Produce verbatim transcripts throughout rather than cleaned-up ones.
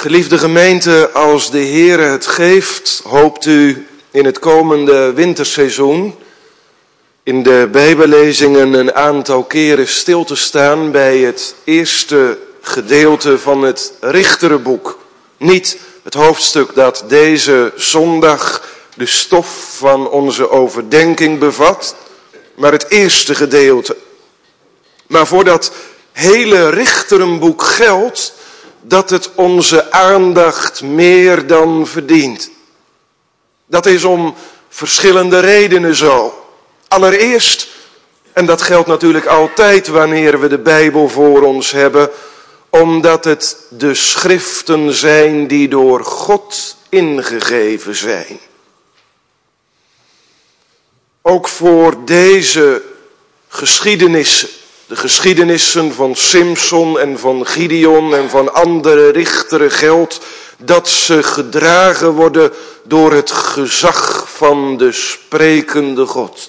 Geliefde gemeente, als de Heer het geeft, hoopt u in het komende winterseizoen in de Bijbellezingen een aantal keren stil te staan bij het eerste gedeelte van het Richterenboek. Niet het hoofdstuk dat deze zondag de stof van onze overdenking bevat, maar het eerste gedeelte. Maar voor dat hele Richterenboek geldt dat het onze aandacht meer dan verdient. Dat is om verschillende redenen zo. Allereerst, en dat geldt natuurlijk altijd wanneer we de Bijbel voor ons hebben, omdat het de schriften zijn die door God ingegeven zijn. Ook voor deze geschiedenissen, de geschiedenissen van Simson en van Gideon en van andere richteren geldt dat ze gedragen worden door het gezag van de sprekende God.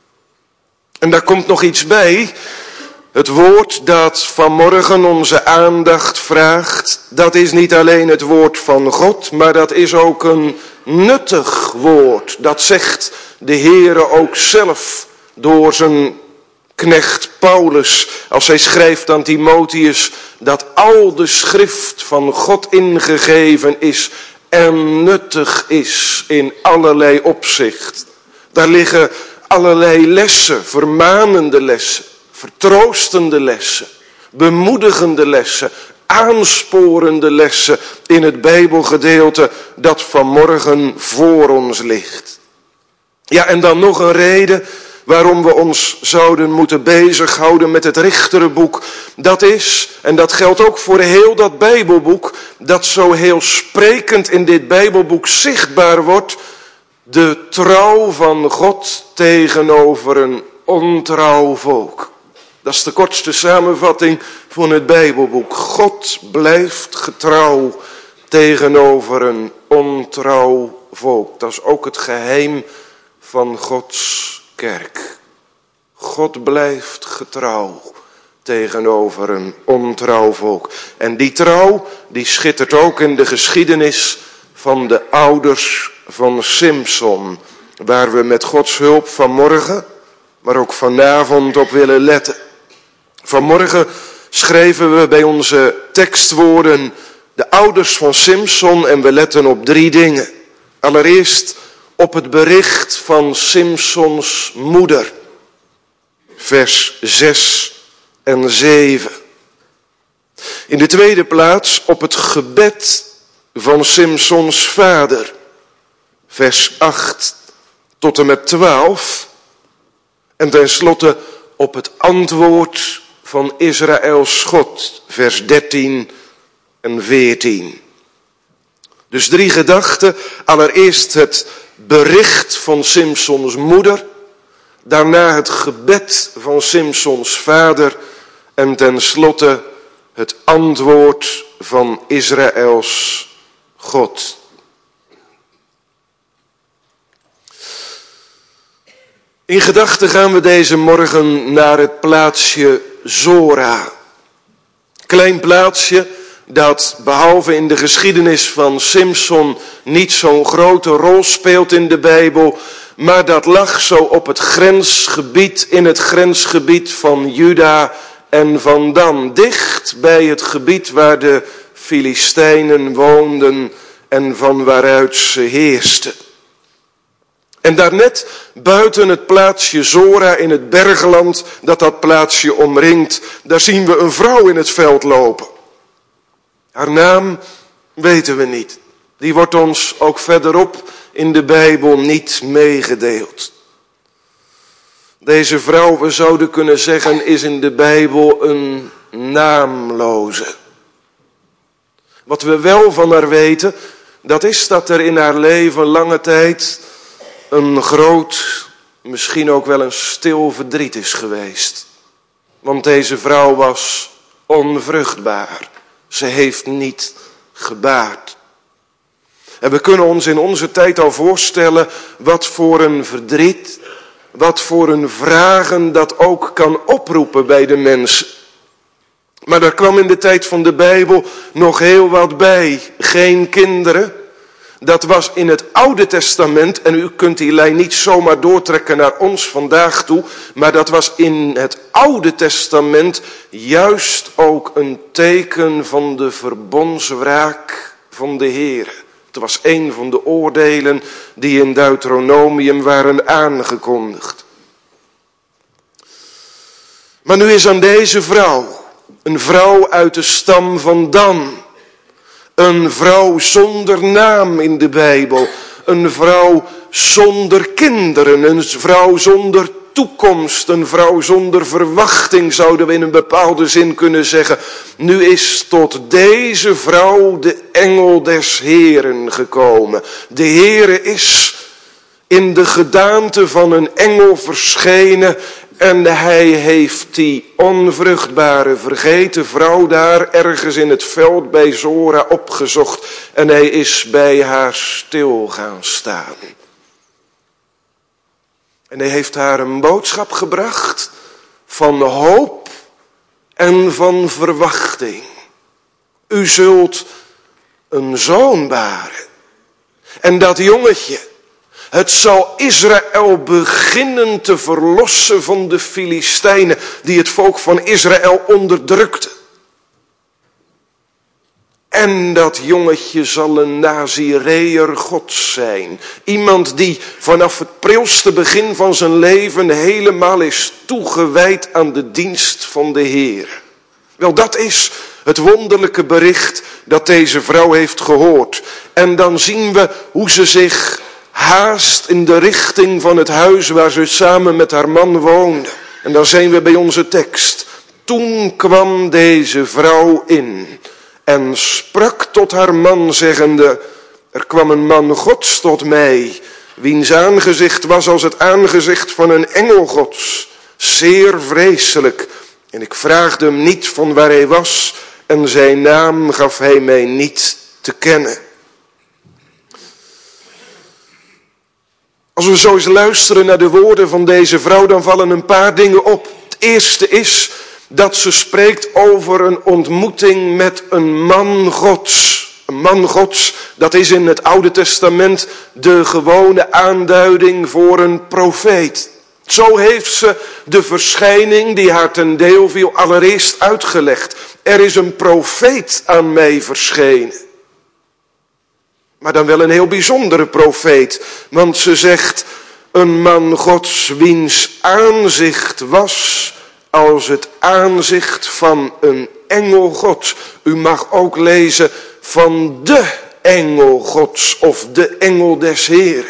En daar komt nog iets bij. Het woord dat vanmorgen onze aandacht vraagt, dat is niet alleen het woord van God, maar dat is ook een nuttig woord. Dat zegt de Heere ook zelf door zijn knecht Paulus, als hij schrijft aan Timotheus dat al de schrift van God ingegeven is en nuttig is in allerlei opzicht. Daar liggen allerlei lessen, vermanende lessen, vertroostende lessen, bemoedigende lessen, aansporende lessen in het Bijbelgedeelte dat vanmorgen voor ons ligt. Ja, en dan nog een reden waarom we ons zouden moeten bezighouden met het Richterenboek. Dat is, en dat geldt ook voor heel dat Bijbelboek, dat zo heel sprekend in dit Bijbelboek zichtbaar wordt, de trouw van God tegenover een ontrouw volk. Dat is de kortste samenvatting van het Bijbelboek. God blijft getrouw tegenover een ontrouw volk. Dat is ook het geheim van Gods kerk. God blijft getrouw tegenover een ontrouw volk. En die trouw, die schittert ook in de geschiedenis van de ouders van Simson, waar we met Gods hulp vanmorgen, maar ook vanavond op willen letten. Vanmorgen schrijven we bij onze tekstwoorden de ouders van Simson en we letten op drie dingen. Allereerst op het bericht van Simsons moeder, vers zes en zeven. In de tweede plaats op het gebed van Simsons vader, vers acht tot en met twaalf. En tenslotte op het antwoord van Israëls God, vers dertien en veertien. Dus drie gedachten. Allereerst het bericht van Simsons moeder, daarna het gebed van Simsons vader en tenslotte het antwoord van Israëls God. In gedachten gaan we deze morgen naar het plaatsje Zora. Klein plaatsje dat behalve in de geschiedenis van Simson niet zo'n grote rol speelt in de Bijbel, maar dat lag zo op het grensgebied, in het grensgebied van Juda en van Dan, dicht bij het gebied waar de Filistijnen woonden en van waaruit ze heersten. En daarnet buiten het plaatsje Zora in het bergland dat dat plaatsje omringt, daar zien we een vrouw in het veld lopen. Haar naam weten we niet. Die wordt ons ook verderop in de Bijbel niet meegedeeld. Deze vrouw, we zouden kunnen zeggen, is in de Bijbel een naamloze. Wat we wel van haar weten, dat is dat er in haar leven lange tijd een groot, misschien ook wel een stil verdriet is geweest. Want deze vrouw was onvruchtbaar. Ze heeft niet gebaard. En we kunnen ons in onze tijd al voorstellen wat voor een verdriet, wat voor een vragen dat ook kan oproepen bij de mens. Maar daar kwam in de tijd van de Bijbel nog heel wat bij. Geen kinderen. Dat was in het Oude Testament, en u kunt die lijn niet zomaar doortrekken naar ons vandaag toe, maar dat was in het Oude Testament juist ook een teken van de verbondswraak van de Heer. Het was een van de oordelen die in Deuteronomium waren aangekondigd. Maar nu is aan deze vrouw, een vrouw uit de stam van Dan, een vrouw zonder naam in de Bijbel, een vrouw zonder kinderen, een vrouw zonder toekomst, een vrouw zonder verwachting, zouden we in een bepaalde zin kunnen zeggen. Nu is tot deze vrouw de engel des Heeren gekomen. De Heere is in de gedaante van een engel verschenen en hij heeft die onvruchtbare, vergeten vrouw daar ergens in het veld bij Zora opgezocht. En hij is bij haar stil gaan staan. En hij heeft haar een boodschap gebracht van hoop en van verwachting. U zult een zoon baren. En dat jongetje, het zal Israël beginnen te verlossen van de Filistijnen die het volk van Israël onderdrukten. En dat jongetje zal een Nazireër God zijn. Iemand die vanaf het prilste begin van zijn leven helemaal is toegewijd aan de dienst van de Heer. Wel, dat is het wonderlijke bericht dat deze vrouw heeft gehoord. En dan zien we hoe ze zich haast in de richting van het huis waar ze samen met haar man woonde. En dan zijn we bij onze tekst. Toen kwam deze vrouw in en sprak tot haar man zeggende, er kwam een man Gods tot mij, wiens aangezicht was als het aangezicht van een engel Gods, zeer vreselijk. En ik vraagde hem niet van waar hij was en zijn naam gaf hij mij niet te kennen. Als we zo eens luisteren naar de woorden van deze vrouw, dan vallen een paar dingen op. Het eerste is dat ze spreekt over een ontmoeting met een man Gods. Een man Gods, dat is in het Oude Testament de gewone aanduiding voor een profeet. Zo heeft ze de verschijning die haar ten deel viel allereerst uitgelegd. Er is een profeet aan mij verschenen. Maar dan wel een heel bijzondere profeet. Want ze zegt, een man Gods wiens aanzicht was als het aanzicht van een engel Gods. U mag ook lezen van de engel Gods of de engel des Heeren.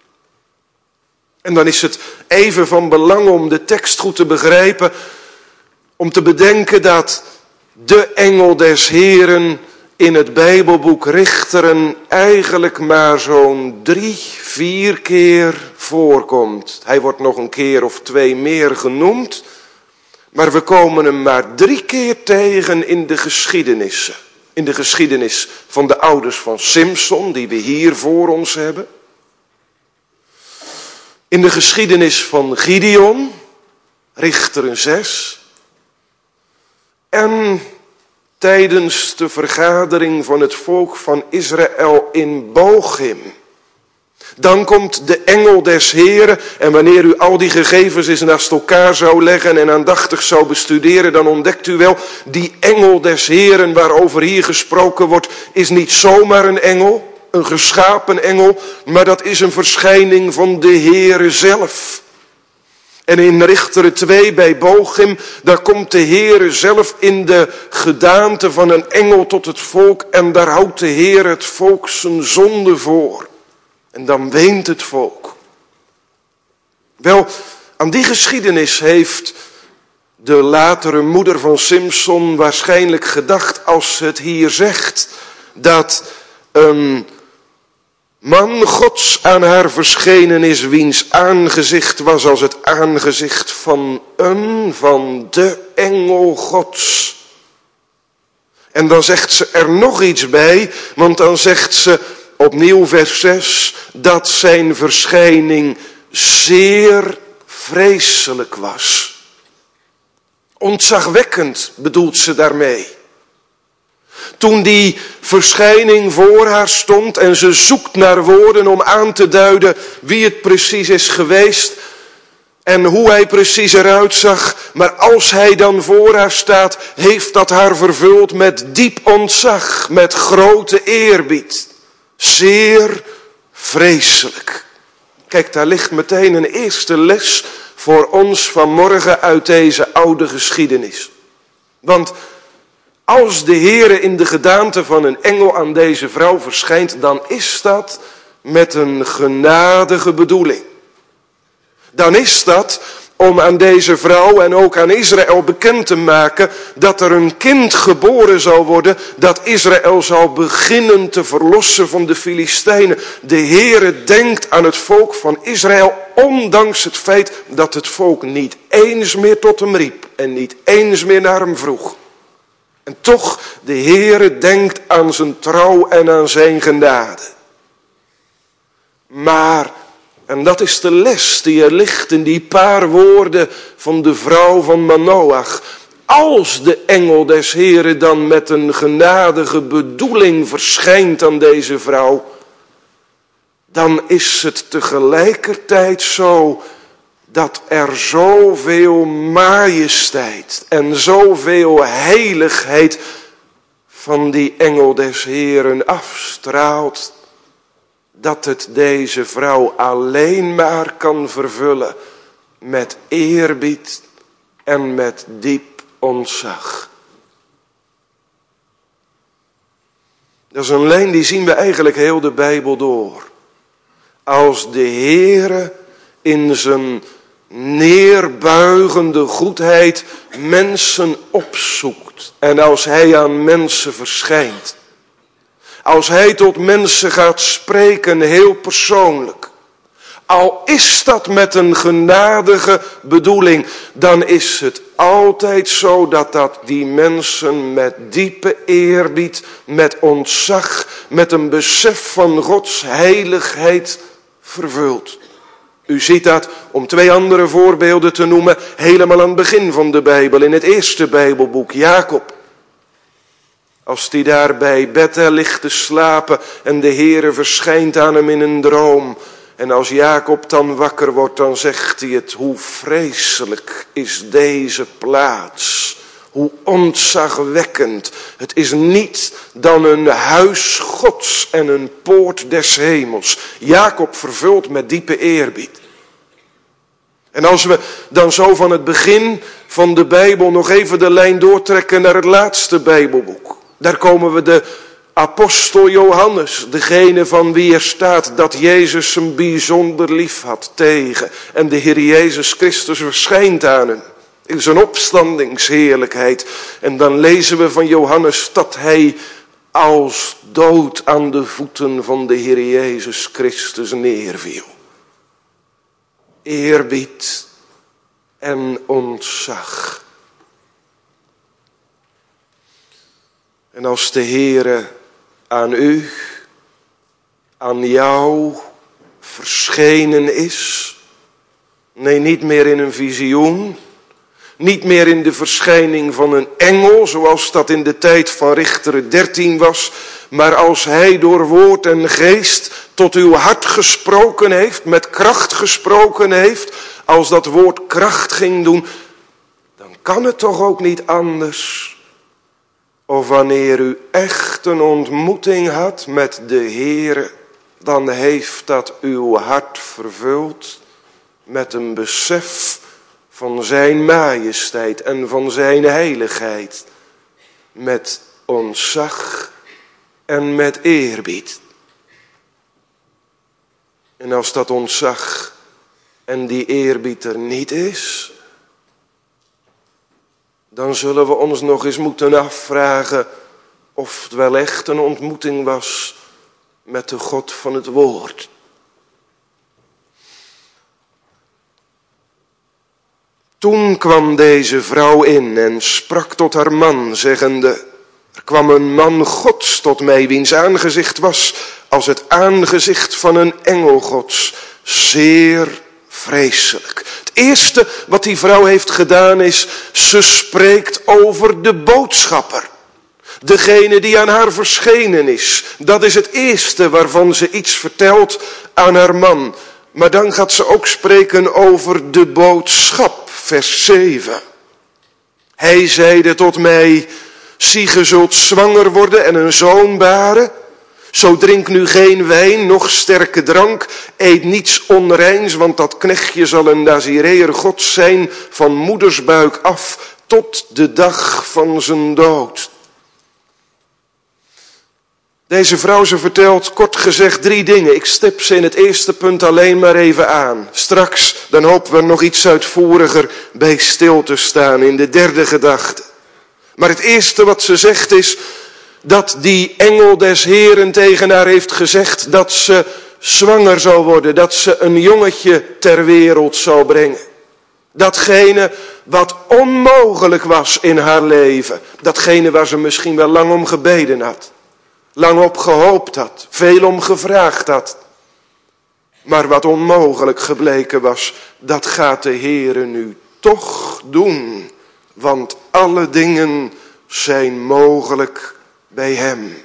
En dan is het even van belang om de tekst goed te begrijpen, om te bedenken dat de engel des Heeren in het Bijbelboek Richteren eigenlijk maar zo'n drie, vier keer voorkomt. Hij wordt nog een keer of twee meer genoemd, maar we komen hem maar drie keer tegen in de geschiedenissen. In de geschiedenis van de ouders van Simson, die we hier voor ons hebben. In de geschiedenis van Gideon, Richteren zes. En tijdens de vergadering van het volk van Israël in Bochim. Dan komt de engel des Heeren. En wanneer u al die gegevens eens naast elkaar zou leggen en aandachtig zou bestuderen, dan ontdekt u wel, die engel des Heeren waarover hier gesproken wordt, is niet zomaar een engel, een geschapen engel, maar dat is een verschijning van de Heere zelf. En in Richteren twee bij Bochim, daar komt de Heere zelf in de gedaante van een engel tot het volk en daar houdt de Heer het volk zijn zonde voor. En dan weent het volk. Wel, aan die geschiedenis heeft de latere moeder van Simson waarschijnlijk gedacht als ze het hier zegt, dat een man Gods aan haar verschenen is, wiens aangezicht was als het aangezicht van een, van de engel Gods. En dan zegt ze er nog iets bij, want dan zegt ze opnieuw vers zes, dat zijn verschijning zeer vreselijk was. Ontzagwekkend bedoelt ze daarmee. Toen die verschijning voor haar stond en ze zoekt naar woorden om aan te duiden wie het precies is geweest en hoe hij precies eruit zag. Maar als hij dan voor haar staat, heeft dat haar vervuld met diep ontzag, met grote eerbied. Zeer vreselijk. Kijk, daar ligt meteen een eerste les voor ons vanmorgen uit deze oude geschiedenis. Want als de Heere in de gedaante van een engel aan deze vrouw verschijnt, dan is dat met een genadige bedoeling. Dan is dat om aan deze vrouw en ook aan Israël bekend te maken dat er een kind geboren zal worden, dat Israël zal beginnen te verlossen van de Filistijnen. De Heere denkt aan het volk van Israël, ondanks het feit dat het volk niet eens meer tot hem riep en niet eens meer naar hem vroeg. En toch, de Heere denkt aan zijn trouw en aan zijn genade. Maar, en dat is de les die er ligt in die paar woorden van de vrouw van Manoach. Als de engel des Heere dan met een genadige bedoeling verschijnt aan deze vrouw, dan is het tegelijkertijd zo dat er zoveel majesteit en zoveel heiligheid van die engel des Heeren afstraalt, dat het deze vrouw alleen maar kan vervullen met eerbied en met diep ontzag. Dat is een lijn die zien we eigenlijk heel de Bijbel door. Als de Heere in zijn neerbuigende goedheid mensen opzoekt en als hij aan mensen verschijnt. Als hij tot mensen gaat spreken, heel persoonlijk. Al is dat met een genadige bedoeling, dan is het altijd zo dat dat die mensen met diepe eerbied, met ontzag, met een besef van Gods heiligheid vervult. U ziet dat, om twee andere voorbeelden te noemen, helemaal aan het begin van de Bijbel, in het eerste Bijbelboek, Jacob. Als die daar bij Bethel ligt te slapen en de Heere verschijnt aan hem in een droom. En als Jacob dan wakker wordt, dan zegt hij het, hoe vreselijk is deze plaats. Hoe ontzagwekkend. Het is niet dan een huis Gods en een poort des hemels. Jacob vervult met diepe eerbied. En als we dan zo van het begin van de Bijbel nog even de lijn doortrekken naar het laatste Bijbelboek. Daar komen we de apostel Johannes, degene van wie er staat dat Jezus hem bijzonder lief had, tegen. En de Heer Jezus Christus verschijnt aan hem in zijn opstandingsheerlijkheid. En dan lezen we van Johannes dat hij als dood aan de voeten van de Heer Jezus Christus neerviel. Eerbied en ontzag. En als de Heere aan u, aan jou verschenen is, nee, niet meer in een visioen, niet meer in de verschijning van een engel, zoals dat in de tijd van Richteren dertien was, maar als hij door woord en geest tot uw hart gesproken heeft, met kracht gesproken heeft, als dat woord kracht ging doen, dan kan het toch ook niet anders. Of wanneer u echt een ontmoeting had met de Heere, dan heeft dat uw hart vervuld met een besef van zijn majesteit en van zijn heiligheid. Met ontzag en met eerbied. En als dat ontzag en die eerbied er niet is, dan zullen we ons nog eens moeten afvragen of het wel echt een ontmoeting was met de God van het woord. Toen kwam deze vrouw in en sprak tot haar man, zeggende, er kwam een man Gods tot mij, wiens aangezicht was als het aangezicht van een engel Gods, zeer vreselijk. Het eerste wat die vrouw heeft gedaan is, ze spreekt over de boodschapper. Degene die aan haar verschenen is. Dat is het eerste waarvan ze iets vertelt aan haar man. Maar dan gaat ze ook spreken over de boodschap, vers zeven. Hij zeide tot mij, zie, ge zult zwanger worden en een zoon baren. Zo drink nu geen wijn, noch sterke drank, eet niets onreins, want dat knechtje zal een Nazireër Gods zijn van moedersbuik af tot de dag van zijn dood. Deze vrouw, ze vertelt kort gezegd drie dingen. Ik stip ze in het eerste punt alleen maar even aan. Straks, dan hopen we er nog iets uitvoeriger bij stil te staan in de derde gedachte. Maar het eerste wat ze zegt is dat die engel des Heeren tegen haar heeft gezegd dat ze zwanger zou worden. Dat ze een jongetje ter wereld zou brengen. Datgene wat onmogelijk was in haar leven. Datgene waar ze misschien wel lang om gebeden had. Lang op gehoopt had, veel om gevraagd had. Maar wat onmogelijk gebleken was, dat gaat de Heere nu toch doen. Want alle dingen zijn mogelijk bij hem.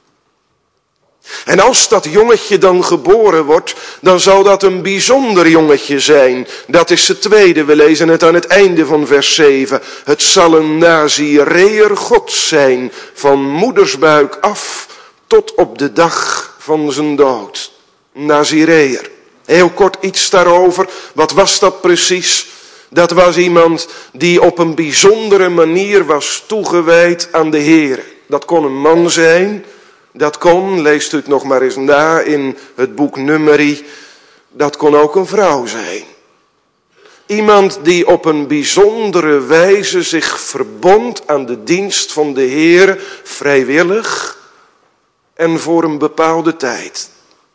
En als dat jongetje dan geboren wordt, dan zal dat een bijzonder jongetje zijn. Dat is het tweede, we lezen het aan het einde van vers zeven. Het zal een Nazireër God zijn, van moedersbuik af tot op de dag van zijn dood. Nazireër. Heel kort iets daarover. Wat was dat precies? Dat was iemand die op een bijzondere manier was toegewijd aan de Heer. Dat kon een man zijn. Dat kon, leest u het nog maar eens na in het boek Numeri. Dat kon ook een vrouw zijn. Iemand die op een bijzondere wijze zich verbond aan de dienst van de Heer, vrijwillig en voor een bepaalde tijd.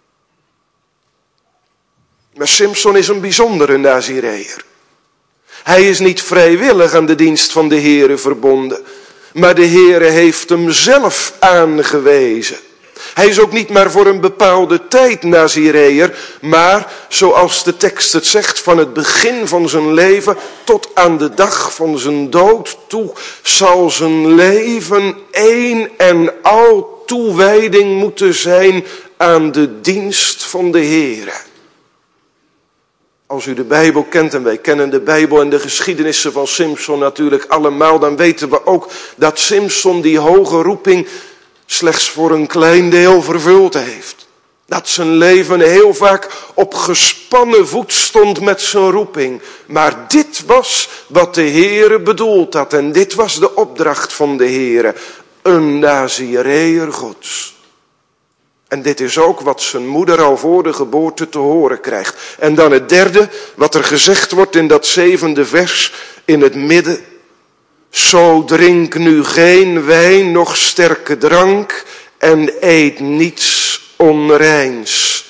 Maar Simson is een bijzondere Nazireër. Hij is niet vrijwillig aan de dienst van de Heere verbonden, maar de Heere heeft hem zelf aangewezen. Hij is ook niet maar voor een bepaalde tijd Nazireër, maar zoals de tekst het zegt, van het begin van zijn leven tot aan de dag van zijn dood toe, zal zijn leven één en al toewijding moeten zijn aan de dienst van de Heere. Als u de Bijbel kent, en wij kennen de Bijbel en de geschiedenissen van Simson natuurlijk allemaal, dan weten we ook dat Simson die hoge roeping slechts voor een klein deel vervuld heeft. Dat zijn leven heel vaak op gespannen voet stond met zijn roeping. Maar dit was wat de Heere bedoeld had. En dit was de opdracht van de Heere. Een Nazireër Gods. En dit is ook wat zijn moeder al voor de geboorte te horen krijgt. En dan het derde, wat er gezegd wordt in dat zevende vers in het midden. Zo drink nu geen wijn, noch sterke drank en eet niets onreins.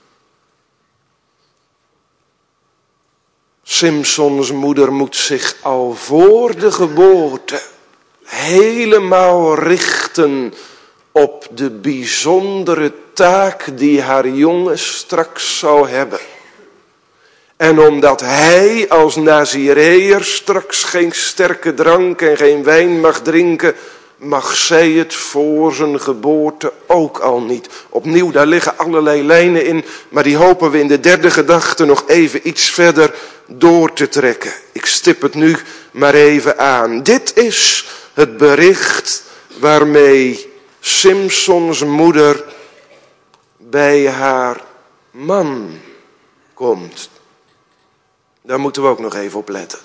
Simsons moeder moet zich al voor de geboorte helemaal richten op de bijzondere taak die haar jongen straks zou hebben. En omdat hij als Nazireër straks geen sterke drank en geen wijn mag drinken, mag zij het voor zijn geboorte ook al niet. Opnieuw, daar liggen allerlei lijnen in, maar die hopen we in de derde gedachte nog even iets verder door te trekken. Ik stip het nu maar even aan. Dit is het bericht waarmee Simsons moeder bij haar man komt. Daar moeten we ook nog even op letten.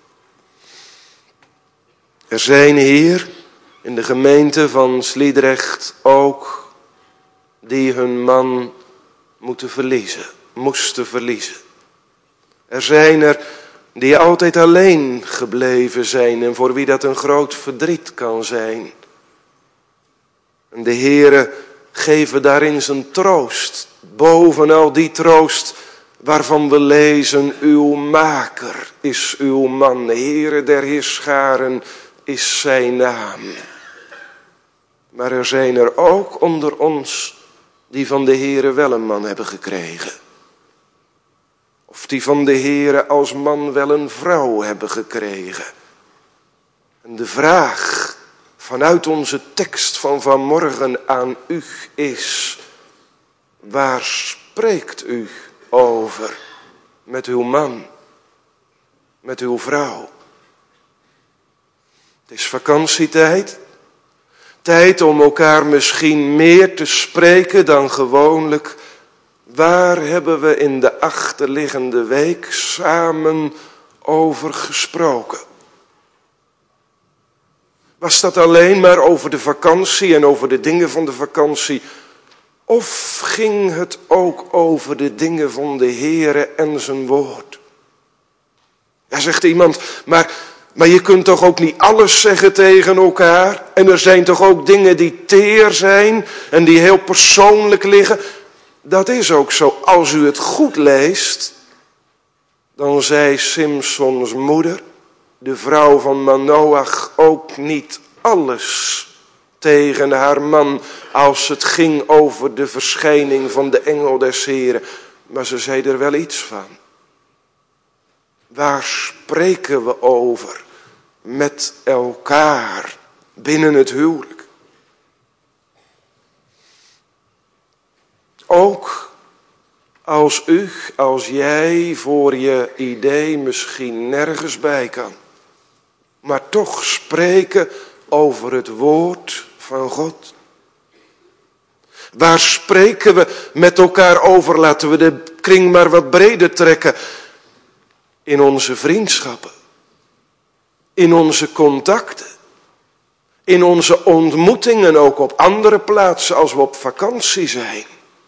Er zijn hier in de gemeente van Sliedrecht ook die hun man moeten verliezen, moesten verliezen. Er zijn er die altijd alleen gebleven zijn en voor wie dat een groot verdriet kan zijn. En de Heere geven daarin zijn troost, bovenal die troost waarvan we lezen, uw maker is uw man, de Heere der Heerscharen is zijn naam. Maar er zijn er ook onder ons die van de Heere wel een man hebben gekregen. Of die van de Heere als man wel een vrouw hebben gekregen. En de vraag vanuit onze tekst van vanmorgen aan u is: waar spreekt u over met uw man, met uw vrouw? Het is vakantietijd. Tijd om elkaar misschien meer te spreken dan gewoonlijk. Waar hebben we in de achterliggende week samen over gesproken? Was dat alleen maar over de vakantie en over de dingen van de vakantie? Of ging het ook over de dingen van de Heere en zijn woord? Ja, zegt iemand, maar, maar je kunt toch ook niet alles zeggen tegen elkaar? En er zijn toch ook dingen die teer zijn en die heel persoonlijk liggen? Dat is ook zo. Als u het goed leest, dan zei Simsons moeder, de vrouw van Manoach, ook niet alles tegen haar man als het ging over de verschijning van de engel des Heren. Maar ze zei er wel iets van. Waar spreken we over met elkaar binnen het huwelijk? Ook als u, als jij voor je idee misschien nergens bij kan. Maar toch spreken over het woord van God. Waar spreken we met elkaar over? Laten we de kring maar wat breder trekken. In onze vriendschappen. In onze contacten. In onze ontmoetingen, ook op andere plaatsen als we op vakantie zijn.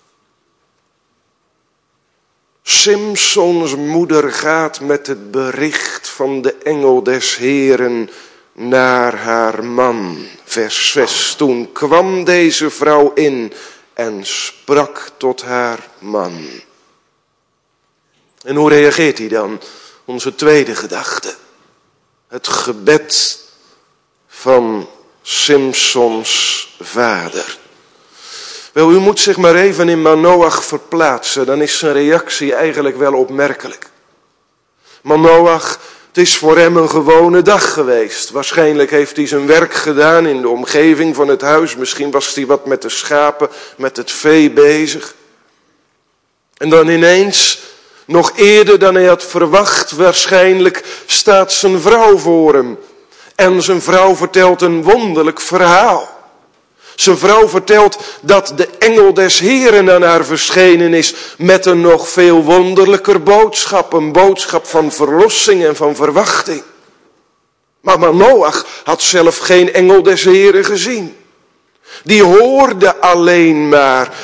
Simsons moeder gaat met het bericht van de engel des Heren naar haar man. Vers zes. Toen kwam deze vrouw in en sprak tot haar man. En hoe reageert hij dan? Onze tweede gedachte. Het gebed van Simsons vader. Wel, u moet zich maar even in Manoach verplaatsen. Dan is zijn reactie eigenlijk wel opmerkelijk. Manoach, het is voor hem een gewone dag geweest. Waarschijnlijk heeft hij zijn werk gedaan in de omgeving van het huis. Misschien was hij wat met de schapen, met het vee bezig. En dan ineens, nog eerder dan hij had verwacht, waarschijnlijk staat zijn vrouw voor hem. En zijn vrouw vertelt een wonderlijk verhaal. Zijn vrouw vertelt dat de engel des Heren aan haar verschenen is met een nog veel wonderlijker boodschap. Een boodschap van verlossing en van verwachting. Maar Manoach had zelf geen engel des Heren gezien. Die hoorde alleen maar.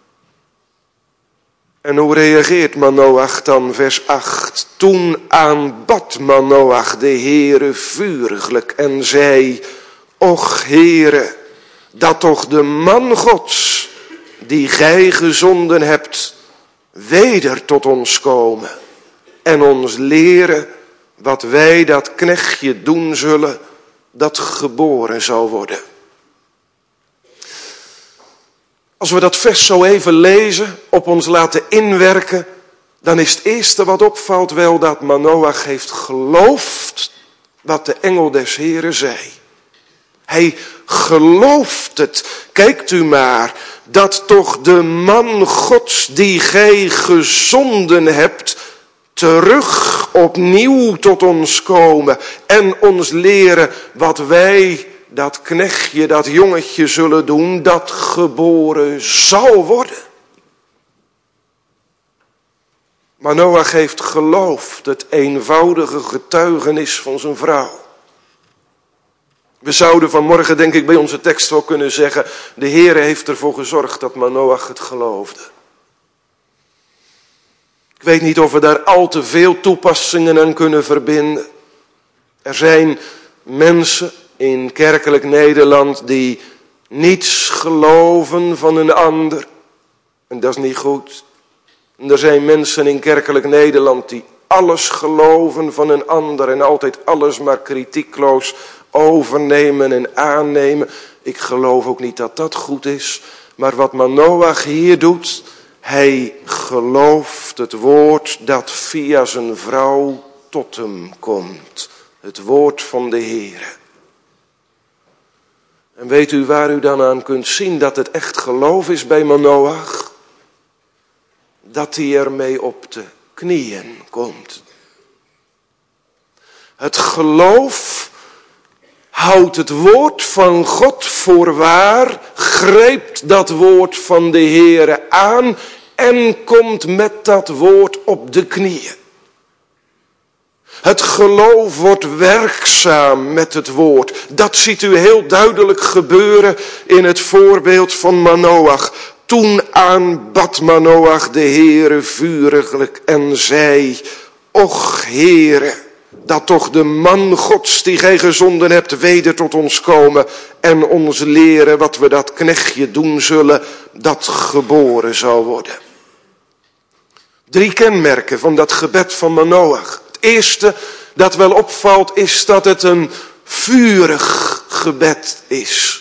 En hoe reageert Manoach dan? Vers acht. Toen aanbad Manoach de Heere vuriglijk en zei: Och Heere, dat toch de man Gods, die gij gezonden hebt, weder tot ons komen en ons leren wat wij dat knechtje doen zullen, dat geboren zal worden. Als we dat vers zo even lezen, op ons laten inwerken, dan is het eerste wat opvalt wel dat Manoach heeft geloofd wat de engel des Heren zei. Hij gelooft het. Kijkt u maar, dat toch de man Gods die gij gezonden hebt, terug opnieuw tot ons komen en ons leren wat wij, dat knechtje, dat jongetje zullen doen, dat geboren zal worden. Manoach heeft geloofd het eenvoudige getuigenis van zijn vrouw. We zouden vanmorgen denk ik bij onze tekst wel kunnen zeggen, de Heere heeft ervoor gezorgd dat Manoach het geloofde. Ik weet niet of we daar al te veel toepassingen aan kunnen verbinden. Er zijn mensen in kerkelijk Nederland die niets geloven van een ander. En dat is niet goed. En er zijn mensen in kerkelijk Nederland die alles geloven van een ander en altijd alles maar kritiekloos overnemen en aannemen. Ik geloof ook niet dat dat goed is. Maar wat Manoach hier doet, Hij gelooft het woord dat via zijn vrouw tot hem komt. Het woord van de Heere. En weet u waar u dan aan kunt zien dat het echt geloof is bij Manoach? Dat hij ermee op de knieën komt. Het geloof houdt het woord van God voor waar, grijpt dat woord van de Heere aan en komt met dat woord op de knieën. Het geloof wordt werkzaam met het woord. Dat ziet u heel duidelijk gebeuren in het voorbeeld van Manoach. Toen aanbad Manoach de Heere vuriglijk en zei: Och Heere, dat toch de man Gods die gij gezonden hebt weder tot ons komen en ons leren wat we dat knechtje doen zullen, dat geboren zal worden. Drie kenmerken van dat gebed van Manoach. Het eerste dat wel opvalt is dat het een vurig gebed is.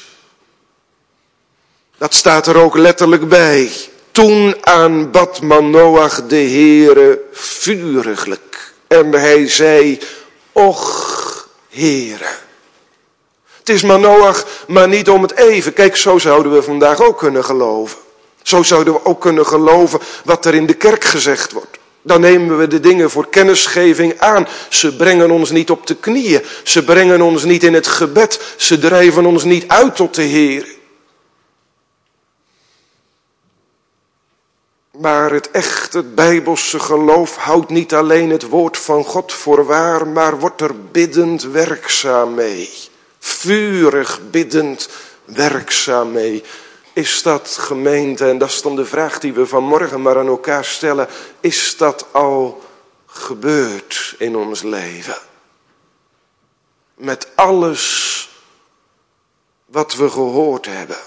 Dat staat er ook letterlijk bij. Toen aanbad Manoach de Heere vuriglijk. En hij zei: Och Heere. Het is Manoach, maar niet om het even. Kijk, zo zouden we vandaag ook kunnen geloven. Zo zouden we ook kunnen geloven wat er in de kerk gezegd wordt. Dan nemen we de dingen voor kennisgeving aan. Ze brengen ons niet op de knieën. Ze brengen ons niet in het gebed. Ze drijven ons niet uit tot de Heer. Maar het echte Bijbelse geloof houdt niet alleen het woord van God voor waar, maar wordt er biddend werkzaam mee. Vurig biddend werkzaam mee. Is dat, gemeente, en dat is dan de vraag die we vanmorgen maar aan elkaar stellen, is dat al gebeurd in ons leven? Met alles wat we gehoord hebben.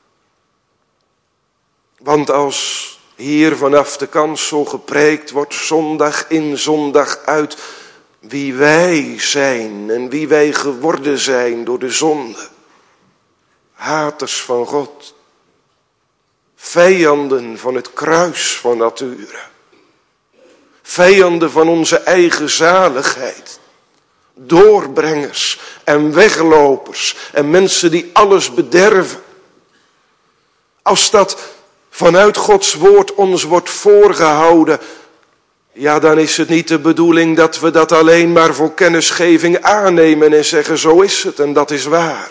Want als hier vanaf de kansel gepreekt wordt, zondag in zondag uit, wie wij zijn en wie wij geworden zijn door de zonde. Haters van God. Vijanden van het kruis van nature. Vijanden van onze eigen zaligheid. Doorbrengers en weglopers en mensen die alles bederven. Als dat vanuit Gods woord ons wordt voorgehouden, ja, dan is het niet de bedoeling dat we dat alleen maar voor kennisgeving aannemen en zeggen: zo is het en dat is waar.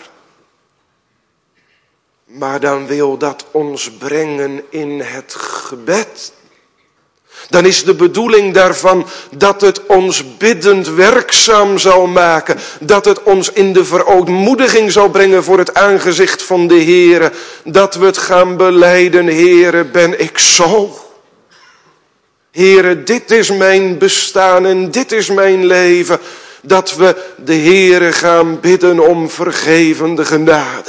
Maar dan wil dat ons brengen in het gebed. Dan is de bedoeling daarvan dat het ons biddend werkzaam zal maken. Dat het ons in de verootmoediging zal brengen voor het aangezicht van de Heere. Dat we het gaan belijden: Heere, ben ik zo? Heere, dit is mijn bestaan en dit is mijn leven. Dat we de Heere gaan bidden om vergevende genade.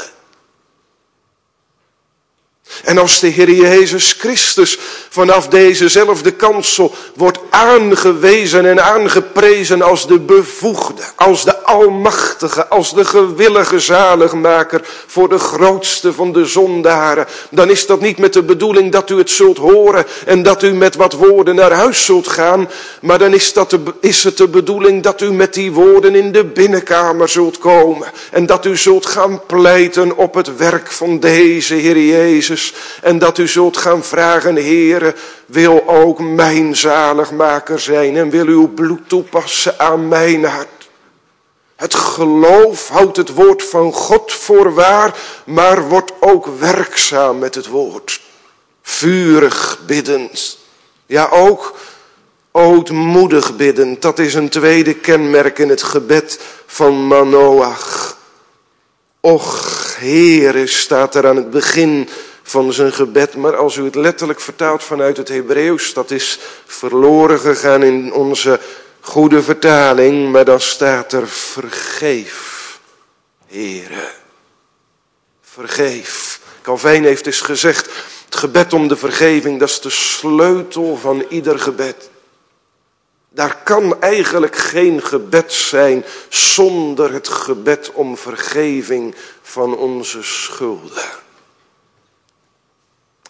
En als de Heer Jezus Christus vanaf dezezelfde kansel wordt aangewezen en aangeprezen als de bevoegde, als de almachtige, als de gewillige zaligmaker voor de grootste van de zondaren, dan is dat niet met de bedoeling dat u het zult horen en dat u met wat woorden naar huis zult gaan, maar dan is, dat de, is het de bedoeling dat u met die woorden in de binnenkamer zult komen en dat u zult gaan pleiten op het werk van deze Heer Jezus. En dat u zult gaan vragen: Heere, wil ook mijn zaligmaker zijn en wil uw bloed toepassen aan mijn hart. Het geloof houdt het woord van God voor waar, maar wordt ook werkzaam met het woord. Vurig biddend. Ja, ook ootmoedig biddend. Dat is een tweede kenmerk in het gebed van Manoach. Och, Heere, staat er aan het begin van zijn gebed, maar als u het letterlijk vertaalt vanuit het Hebreeuws, dat is verloren gegaan in onze goede vertaling, maar dan staat er: vergeef, Heere. Vergeef. Calvijn heeft eens gezegd, het gebed om de vergeving, dat is de sleutel van ieder gebed. Daar kan eigenlijk geen gebed zijn zonder het gebed om vergeving van onze schulden.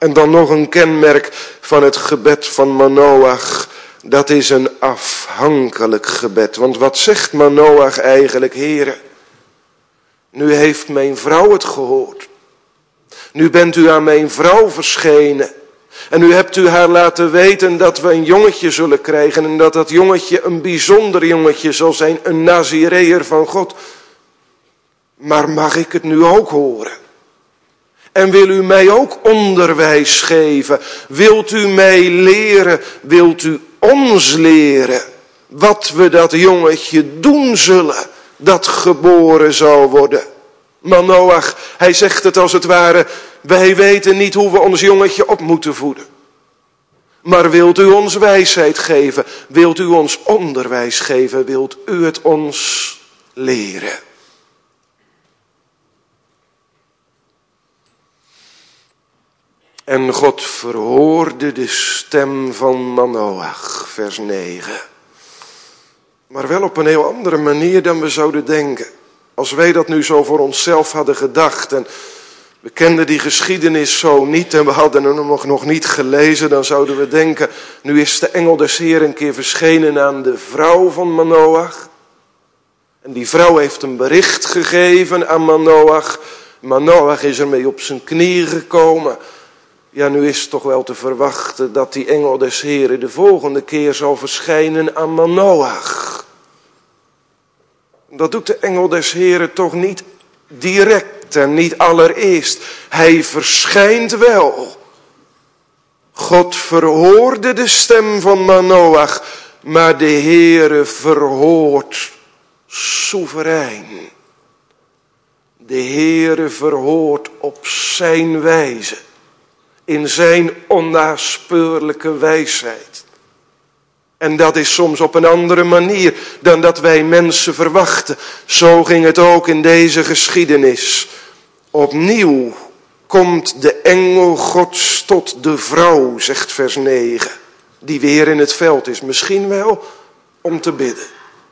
En dan nog een kenmerk van het gebed van Manoach. Dat is een afhankelijk gebed. Want wat zegt Manoach eigenlijk? Heere, nu heeft mijn vrouw het gehoord. Nu bent u aan mijn vrouw verschenen. En nu hebt u haar laten weten dat we een jongetje zullen krijgen. En dat dat jongetje een bijzonder jongetje zal zijn. Een Nazireër van God. Maar mag ik het nu ook horen? En wil u mij ook onderwijs geven? Wilt u mij leren? Wilt u ons leren? Wat we dat jongetje doen zullen. Dat geboren zal worden. Manoach, hij zegt het als het ware. Wij weten niet hoe we ons jongetje op moeten voeden. Maar wilt u ons wijsheid geven? Wilt u ons onderwijs geven? Wilt u het ons leren? En God verhoorde de stem van Manoach, vers negen. Maar wel op een heel andere manier dan we zouden denken. Als wij dat nu zo voor onszelf hadden gedacht en we kenden die geschiedenis zo niet en we hadden hem nog, nog niet gelezen, dan zouden we denken, nu is de engel des Heer een keer verschenen aan de vrouw van Manoach. En die vrouw heeft een bericht gegeven aan Manoach. Manoach is ermee op zijn knieën gekomen. Ja, nu is het toch wel te verwachten dat die engel des Heeren de volgende keer zal verschijnen aan Manoach. Dat doet de engel des Heeren toch niet direct en niet allereerst. Hij verschijnt wel. God verhoorde de stem van Manoach, maar de Heere verhoort soeverein. De Heere verhoort op zijn wijze. In zijn onnaspeurlijke wijsheid. En dat is soms op een andere manier dan dat wij mensen verwachten. Zo ging het ook in deze geschiedenis. Opnieuw komt de engel Gods tot de vrouw, zegt vers negen. Die weer in het veld is. Misschien wel om te bidden.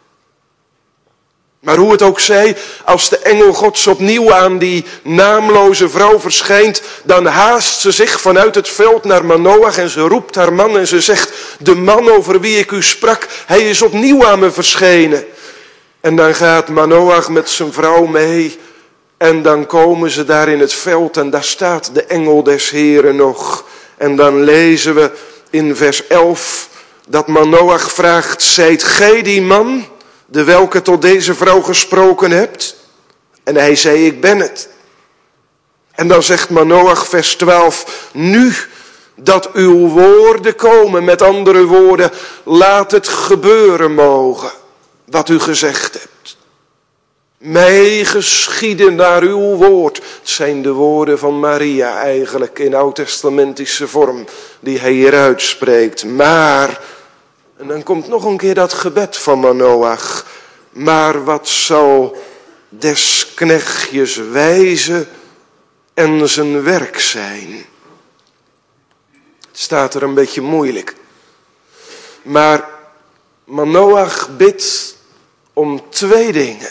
Maar hoe het ook zij, als de engel Gods opnieuw aan die naamloze vrouw verschijnt, dan haast ze zich vanuit het veld naar Manoach en ze roept haar man en ze zegt, de man over wie ik u sprak, hij is opnieuw aan me verschenen. En dan gaat Manoach met zijn vrouw mee en dan komen ze daar in het veld en daar staat de engel des Heeren nog. En dan lezen we in vers elf dat Manoach vraagt, zijt gij die man de welke tot deze vrouw gesproken hebt? En hij zei, ik ben het. En dan zegt Manoach vers twaalf, nu dat uw woorden komen, met andere woorden, laat het gebeuren mogen, wat u gezegd hebt. Mij geschieden naar uw woord. Het zijn de woorden van Maria eigenlijk in oud-testamentische vorm, die hij hier uitspreekt. Maar, en dan komt nog een keer dat gebed van Manoach. Maar wat zal des knechtjes wijze en zijn werk zijn? Het staat er een beetje moeilijk. Maar Manoach bidt om twee dingen.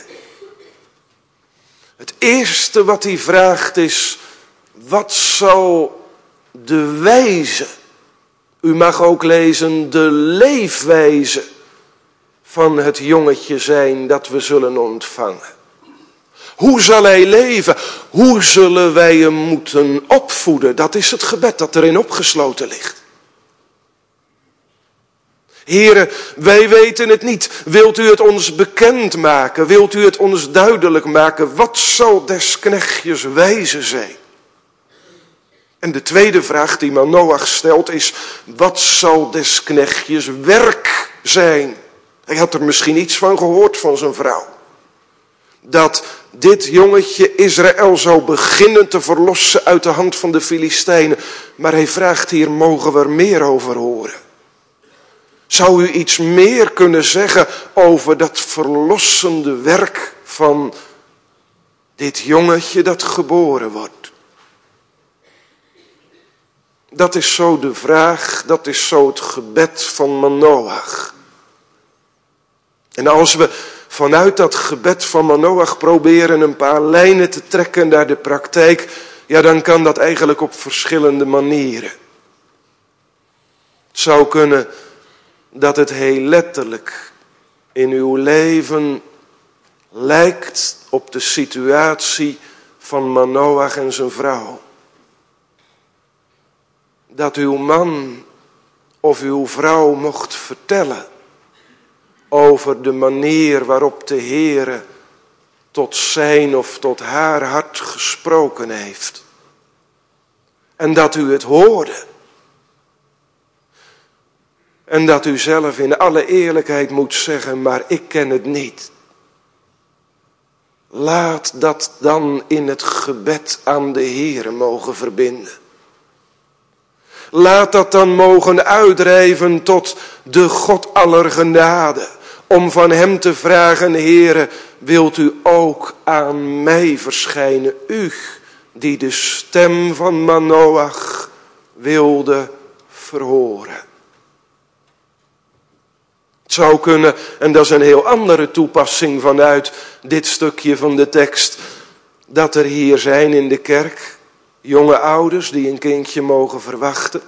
Het eerste wat hij vraagt is, wat zal de wijze, u mag ook lezen de leefwijze van het jongetje zijn dat we zullen ontvangen. Hoe zal hij leven? Hoe zullen wij hem moeten opvoeden? Dat is het gebed dat erin opgesloten ligt. Heren, wij weten het niet. Wilt u het ons bekend maken? Wilt u het ons duidelijk maken? Wat zal des knechtjes wijze zijn? En de tweede vraag die Manoach stelt is, wat zal des knechtjes werk zijn? Hij had er misschien iets van gehoord van zijn vrouw. Dat dit jongetje Israël zou beginnen te verlossen uit de hand van de Filistijnen. Maar hij vraagt hier, mogen we er meer over horen? Zou u iets meer kunnen zeggen over dat verlossende werk van dit jongetje dat geboren wordt? Dat is zo de vraag, dat is zo het gebed van Manoach. En als we vanuit dat gebed van Manoach proberen een paar lijnen te trekken naar de praktijk, ja, dan kan dat eigenlijk op verschillende manieren. Het zou kunnen dat het heel letterlijk in uw leven lijkt op de situatie van Manoach en zijn vrouw. Dat uw man of uw vrouw mocht vertellen over de manier waarop de Heere tot zijn of tot haar hart gesproken heeft. En dat u het hoorde. En dat u zelf in alle eerlijkheid moet zeggen, maar ik ken het niet. Laat dat dan in het gebed aan de Heere mogen verbinden. Laat dat dan mogen uitdrijven tot de God aller genade. Om van hem te vragen, Heere, wilt u ook aan mij verschijnen? U die de stem van Manoach wilde verhoren. Het zou kunnen, en dat is een heel andere toepassing vanuit dit stukje van de tekst, dat er hier zijn in de kerk jonge ouders die een kindje mogen verwachten.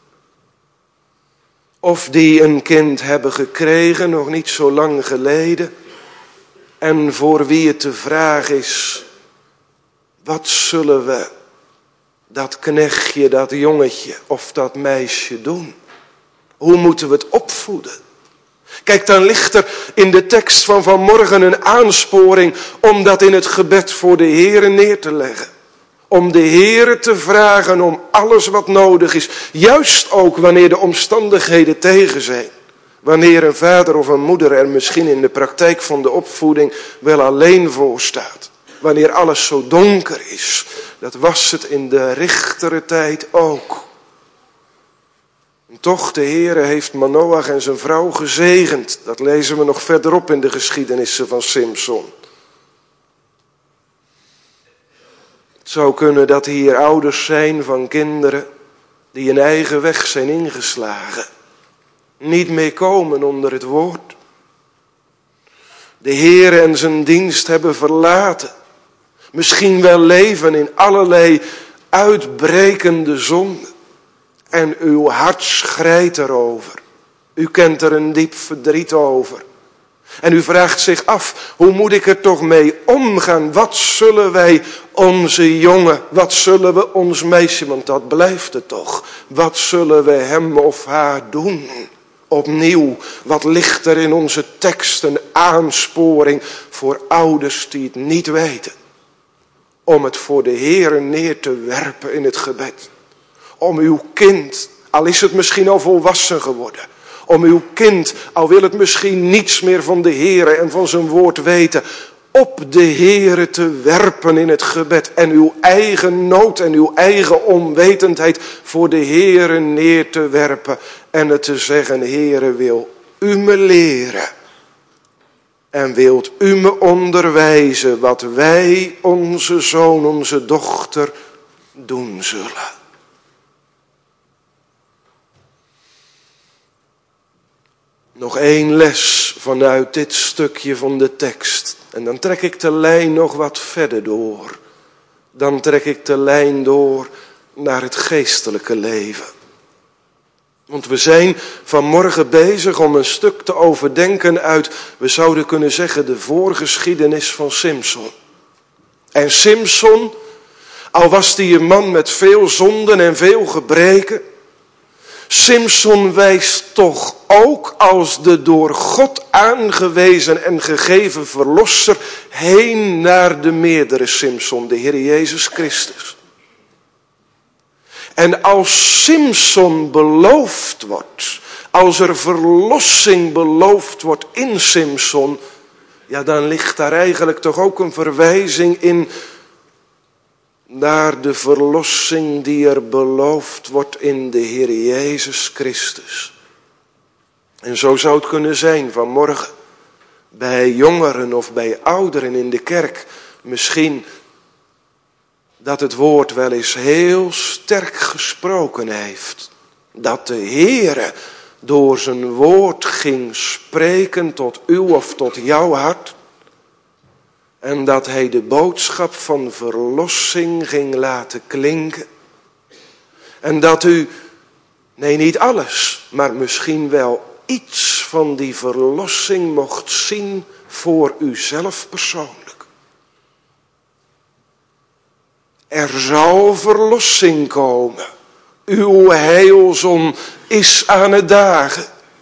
Of die een kind hebben gekregen, nog niet zo lang geleden. En voor wie het de vraag is, wat zullen we dat knechtje, dat jongetje of dat meisje doen? Hoe moeten we het opvoeden? Kijk, dan ligt er in de tekst van vanmorgen een aansporing om dat in het gebed voor de Heere neer te leggen. Om de Heere te vragen om alles wat nodig is. Juist ook wanneer de omstandigheden tegen zijn. Wanneer een vader of een moeder er misschien in de praktijk van de opvoeding wel alleen voor staat. Wanneer alles zo donker is. Dat was het in de richtere tijd ook. En toch, de Heere heeft Manoach en zijn vrouw gezegend. Dat lezen we nog verderop in de geschiedenissen van Simson. Het zou kunnen dat hier ouders zijn van kinderen die een eigen weg zijn ingeslagen. Niet meer komen onder het woord. De Heere en zijn dienst hebben verlaten. Misschien wel leven in allerlei uitbrekende zonden. En uw hart schrijt erover. U kent er een diep verdriet over. En u vraagt zich af, hoe moet ik er toch mee omgaan? Wat zullen wij onze jongen, wat zullen we ons meisje, want dat blijft het toch. Wat zullen we hem of haar doen? Opnieuw, wat ligt er in onze tekst een aansporing voor ouders die het niet weten. Om het voor de Heere neer te werpen in het gebed. Om uw kind, al is het misschien al volwassen geworden. Om uw kind, al wil het misschien niets meer van de Heere en van zijn woord weten. Op de Heere te werpen in het gebed. En uw eigen nood en uw eigen onwetendheid voor de Heere neer te werpen. En het te zeggen, Heere, wil u me leren. En wilt u me onderwijzen wat wij, onze zoon, onze dochter, doen zullen. Nog één les vanuit dit stukje van de tekst. En dan trek ik de lijn nog wat verder door. Dan trek ik de lijn door naar het geestelijke leven. Want we zijn vanmorgen bezig om een stuk te overdenken uit, we zouden kunnen zeggen, de voorgeschiedenis van Simson. En Simson, al was die een man met veel zonden en veel gebreken, Simson wijst toch ook als de door God aangewezen en gegeven verlosser heen naar de meerdere Simson, de Heer Jezus Christus. En als Simson beloofd wordt, als er verlossing beloofd wordt in Simson, ja, dan ligt daar eigenlijk toch ook een verwijzing in naar de verlossing die er beloofd wordt in de Heer Jezus Christus. En zo zou het kunnen zijn vanmorgen, bij jongeren of bij ouderen in de kerk, misschien dat het woord wel eens heel sterk gesproken heeft. Dat de Heere door zijn woord ging spreken tot uw of tot jouw hart. En dat hij de boodschap van verlossing ging laten klinken. En dat u, nee niet alles, maar misschien wel iets van die verlossing mocht zien voor uzelf persoonlijk. Er zal verlossing komen. Uw heilzon is aan het dagen.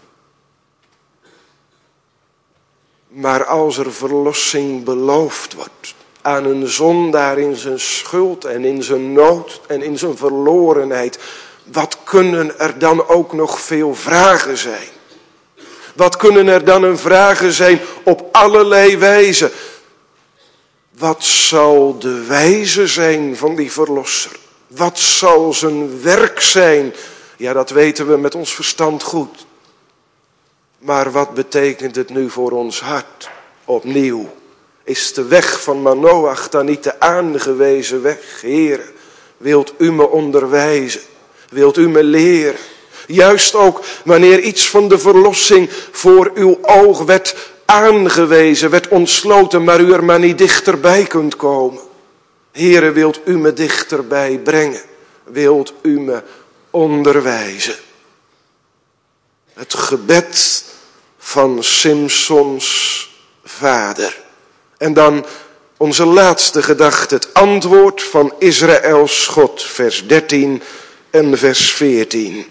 Maar als er verlossing beloofd wordt aan een zondaar in zijn schuld en in zijn nood en in zijn verlorenheid, wat kunnen er dan ook nog veel vragen zijn? Wat kunnen er dan een vragen zijn op allerlei wijzen? Wat zal de wijze zijn van die verlosser? Wat zal zijn werk zijn? Ja, dat weten we met ons verstand goed. Maar wat betekent het nu voor ons hart? Opnieuw, is de weg van Manoach dan niet de aangewezen weg? Heere, wilt u me onderwijzen? Wilt u me leren? Juist ook wanneer iets van de verlossing voor uw oog werd aangewezen, werd ontsloten, maar u er maar niet dichterbij kunt komen. Heere, wilt u me dichterbij brengen? Wilt u me onderwijzen? Het gebed van Simsons vader. En dan onze laatste gedachte, het antwoord van Israëls God, vers dertien en vers veertien.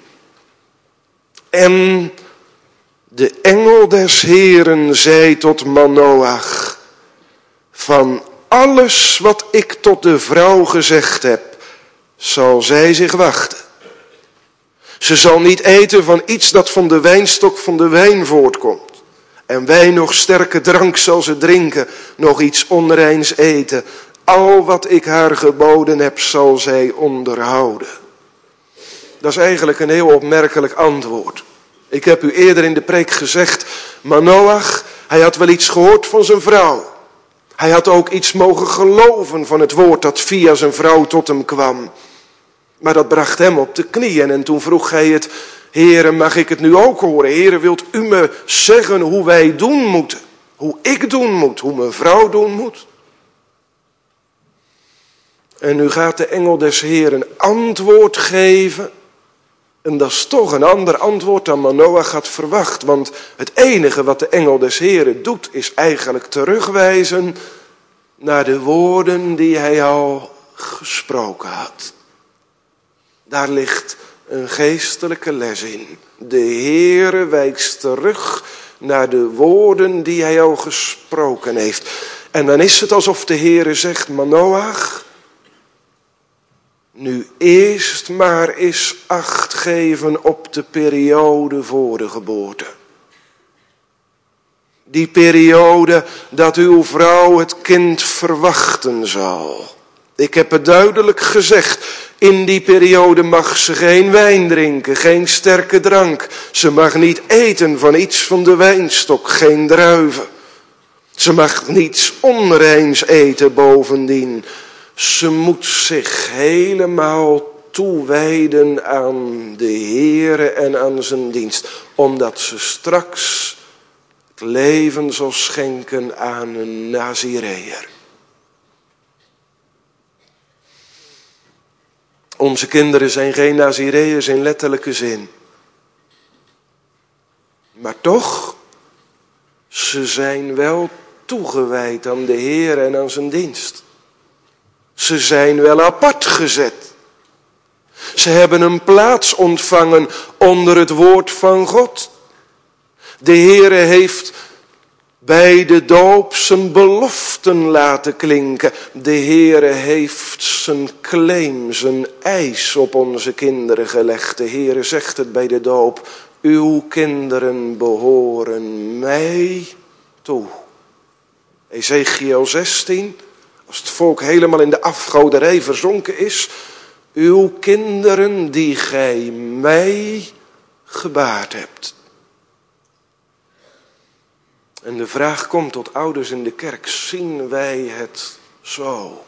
En de engel des Heeren zei tot Manoach, van alles wat ik tot de vrouw gezegd heb, zal zij zich wachten. Ze zal niet eten van iets dat van de wijnstok van de wijn voortkomt. En wijn nog sterke drank zal ze drinken, nog iets onreins eten. Al wat ik haar geboden heb, zal zij onderhouden. Dat is eigenlijk een heel opmerkelijk antwoord. Ik heb u eerder in de preek gezegd, Manoach, hij had wel iets gehoord van zijn vrouw. Hij had ook iets mogen geloven van het woord dat via zijn vrouw tot hem kwam. Maar dat bracht hem op de knieën en toen vroeg hij het, Heere, mag ik het nu ook horen? Heere, wilt u me zeggen hoe wij doen moeten? Hoe ik doen moet, hoe mijn vrouw doen moet? En nu gaat de engel des Heeren antwoord geven. En dat is toch een ander antwoord dan Manoach had verwacht. Want het enige wat de engel des Heeren doet, is eigenlijk terugwijzen naar de woorden die hij al gesproken had. Daar ligt een geestelijke les in. De Heere wijst terug naar de woorden die hij al gesproken heeft. En dan is het alsof de Heere zegt, Manoach, nu eerst maar eens acht geven op de periode voor de geboorte. Die periode dat uw vrouw het kind verwachten zal. Ik heb het duidelijk gezegd, in die periode mag ze geen wijn drinken, geen sterke drank. Ze mag niet eten van iets van de wijnstok, geen druiven. Ze mag niets onreins eten bovendien. Ze moet zich helemaal toewijden aan de Heere en aan zijn dienst. Omdat ze straks het leven zal schenken aan een Nazireër. Onze kinderen zijn geen Nazireërs in letterlijke zin. Maar toch, ze zijn wel toegewijd aan de Heer en aan zijn dienst. Ze zijn wel apart gezet. Ze hebben een plaats ontvangen onder het woord van God. De Heere heeft bij de doop zijn beloften laten klinken. De Heere heeft zijn claim, zijn eis op onze kinderen gelegd. De Heere zegt het bij de doop. Uw kinderen behoren mij toe. Ezekiel zestien. Als het volk helemaal in de afgoderij verzonken is. Uw kinderen die gij mij gebaard hebt. En de vraag komt tot ouders in de kerk. Zien wij het zo?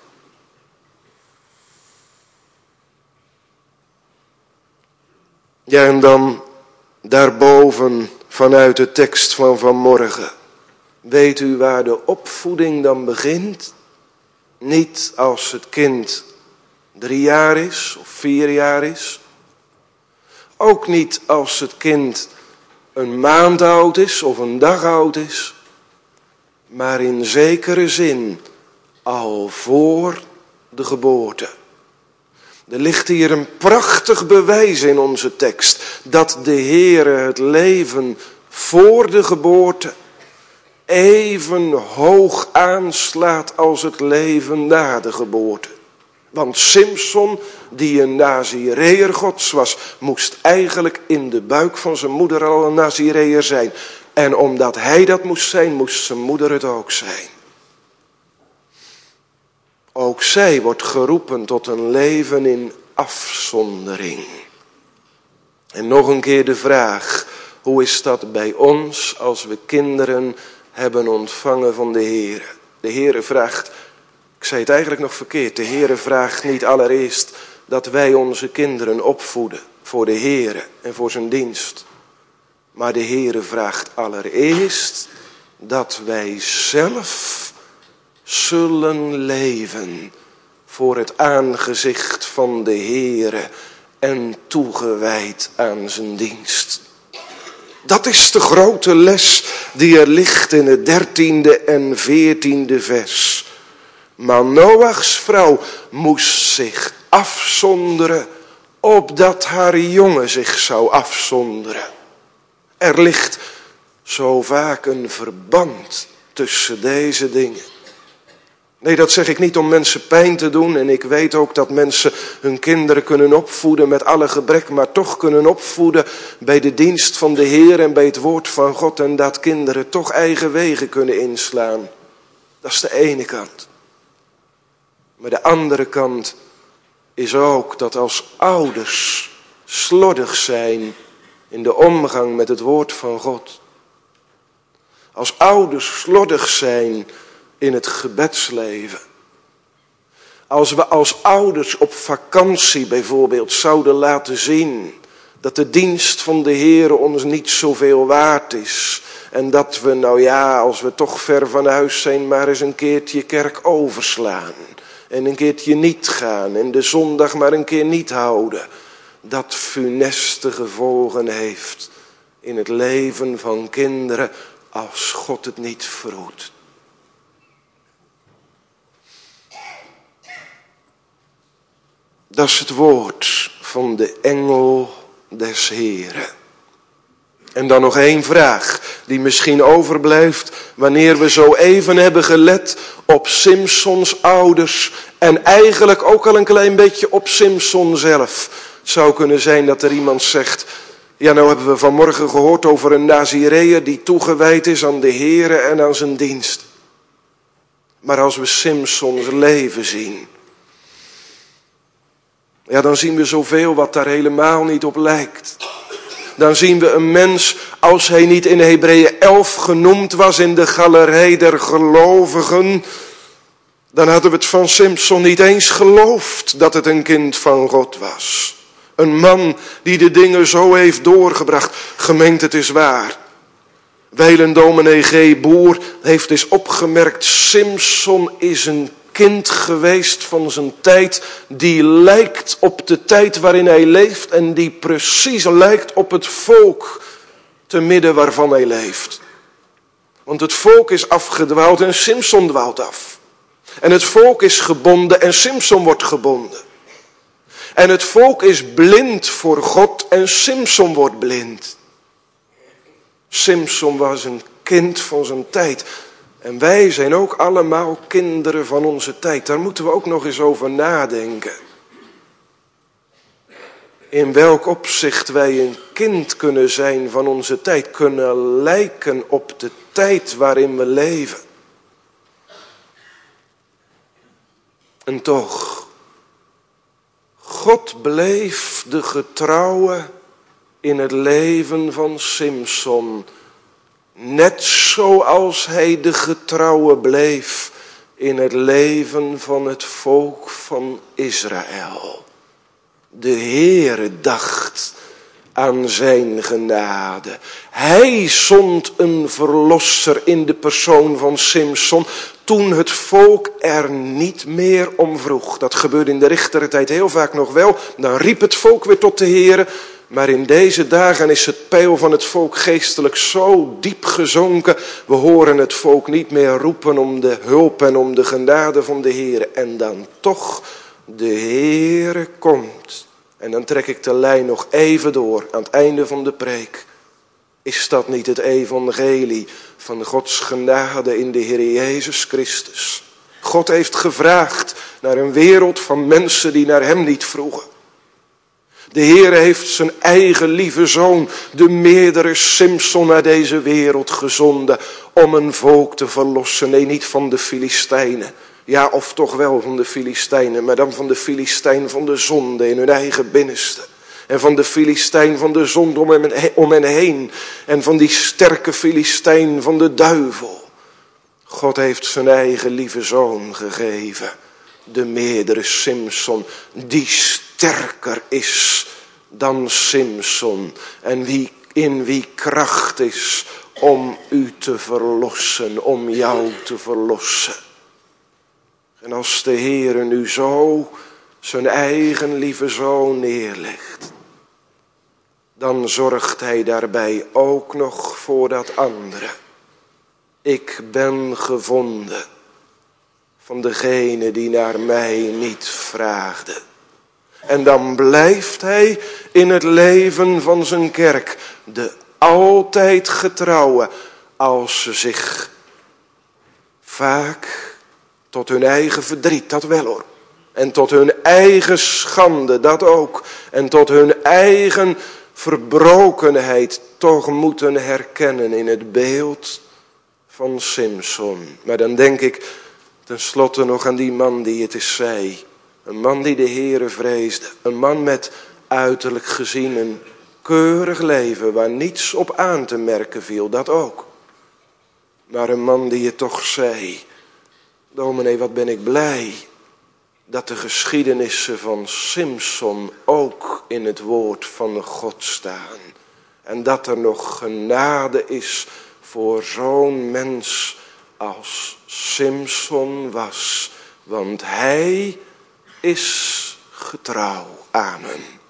Ja, en dan daarboven vanuit de tekst van vanmorgen. Weet u waar de opvoeding dan begint? Niet als het kind drie jaar is of vier jaar is. Ook niet als het kind een maand oud is of een dag oud is. Maar in zekere zin al voor de geboorte. Er ligt hier een prachtig bewijs in onze tekst. Dat de Heere het leven voor de geboorte even hoog aanslaat als het leven na de geboorte. Want Simson, die een Nazireër Gods was, moest eigenlijk in de buik van zijn moeder al een Nazireër zijn. En omdat hij dat moest zijn, moest zijn moeder het ook zijn. Ook zij wordt geroepen tot een leven in afzondering. En nog een keer de vraag, hoe is dat bij ons als we kinderen hebben ontvangen van de Heere? De Heere vraagt, ik zei het eigenlijk nog verkeerd, de Heere vraagt niet allereerst dat wij onze kinderen opvoeden voor de Heere en voor zijn dienst. Maar de Heere vraagt allereerst dat wij zelf zullen leven voor het aangezicht van de Heere en toegewijd aan zijn dienst. Dat is de grote les die er ligt in het dertiende en veertiende vers. Maar Noachs vrouw moest zich afzonderen, opdat haar jongen zich zou afzonderen. Er ligt zo vaak een verband tussen deze dingen. Nee, dat zeg ik niet om mensen pijn te doen. En ik weet ook dat mensen hun kinderen kunnen opvoeden met alle gebrek. Maar toch kunnen opvoeden bij de dienst van de Heer en bij het woord van God. En dat kinderen toch eigen wegen kunnen inslaan. Dat is de ene kant. Maar de andere kant is ook dat als ouders slordig zijn in de omgang met het woord van God. Als ouders slordig zijn in het gebedsleven. Als we als ouders op vakantie bijvoorbeeld zouden laten zien dat de dienst van de Heer ons niet zoveel waard is. En dat we, nou ja, als we toch ver van huis zijn, maar eens een keertje kerk overslaan. En een keertje niet gaan en de zondag maar een keer niet houden. Dat funeste gevolgen heeft in het leven van kinderen als God het niet verhoedt. Dat is het woord van de engel des Heren. En dan nog één vraag die misschien overblijft wanneer we zo even hebben gelet op Simsons ouders en eigenlijk ook al een klein beetje op Simson zelf. Het zou kunnen zijn dat er iemand zegt, ja, nou hebben we vanmorgen gehoord over een Nazireër die toegewijd is aan de Heere en aan zijn dienst. Maar als we Simsons leven zien, ja, dan zien we zoveel wat daar helemaal niet op lijkt. Dan zien we een mens, als hij niet in Hebreeën elf genoemd was in de galerij der gelovigen, dan hadden we het van Simson niet eens geloofd dat het een kind van God was. Een man die de dingen zo heeft doorgebracht. Gemeente, het is waar. Wijlen dominee G. Boer heeft eens opgemerkt, Simson is een kind geweest van zijn tijd, die lijkt op de tijd waarin hij leeft en die precies lijkt op het volk te midden waarvan hij leeft. Want het volk is afgedwaald en Simson dwaalt af. En het volk is gebonden en Simson wordt gebonden. En het volk is blind voor God en Simson wordt blind. Simson was een kind van zijn tijd. En wij zijn ook allemaal kinderen van onze tijd. Daar moeten we ook nog eens over nadenken. In welk opzicht wij een kind kunnen zijn van onze tijd. Kunnen lijken op de tijd waarin we leven. En toch, God bleef de getrouwe in het leven van Simson. Net zoals hij de getrouwe bleef in het leven van het volk van Israël. De Heere dacht aan zijn genade. Hij zond een verlosser in de persoon van Simson toen het volk er niet meer om vroeg. Dat gebeurde in de richtertijd heel vaak nog wel. Dan riep het volk weer tot de Heere. Maar in deze dagen is het peil van het volk geestelijk zo diep gezonken. We horen het volk niet meer roepen om de hulp en om de genade van de Heere. En dan toch, de Heere komt. En dan trek ik de lijn nog even door aan het einde van de preek. Is dat niet het evangelie van Gods genade in de Heer Jezus Christus? God heeft gevraagd naar een wereld van mensen die naar hem niet vroegen. De Heer heeft zijn eigen lieve zoon, de meerdere Simson, naar deze wereld gezonden om een volk te verlossen. Nee, niet van de Filistijnen. Ja, of toch wel van de Filistijnen, maar dan van de Filistijn van de zonde in hun eigen binnenste. En van de Filistijn van de zonde om hen, om hen heen. En van die sterke Filistijn van de duivel. God heeft zijn eigen lieve zoon gegeven. De meerdere Simson, die sterker is dan Simson. En wie, in wie kracht is om u te verlossen, om jou te verlossen. En als de Heere nu zo zijn eigen lieve zoon neerlegt, dan zorgt hij daarbij ook nog voor dat andere. Ik ben gevonden van degene die naar mij niet vraagde. En dan blijft hij in het leven van zijn kerk de altijd getrouwe, als ze zich vaak tot hun eigen verdriet, dat wel hoor. En tot hun eigen schande, dat ook. En tot hun eigen verbrokenheid toch moeten herkennen in het beeld van Simson. Maar dan denk ik tenslotte nog aan die man die het is zei. Een man die de Heere vreesde. Een man met uiterlijk gezien een keurig leven waar niets op aan te merken viel, dat ook. Maar een man die het toch zei. Dominee, wat ben ik blij dat de geschiedenissen van Simson ook in het woord van God staan. En dat er nog genade is voor zo'n mens als Simson was. Want hij is getrouw. Amen.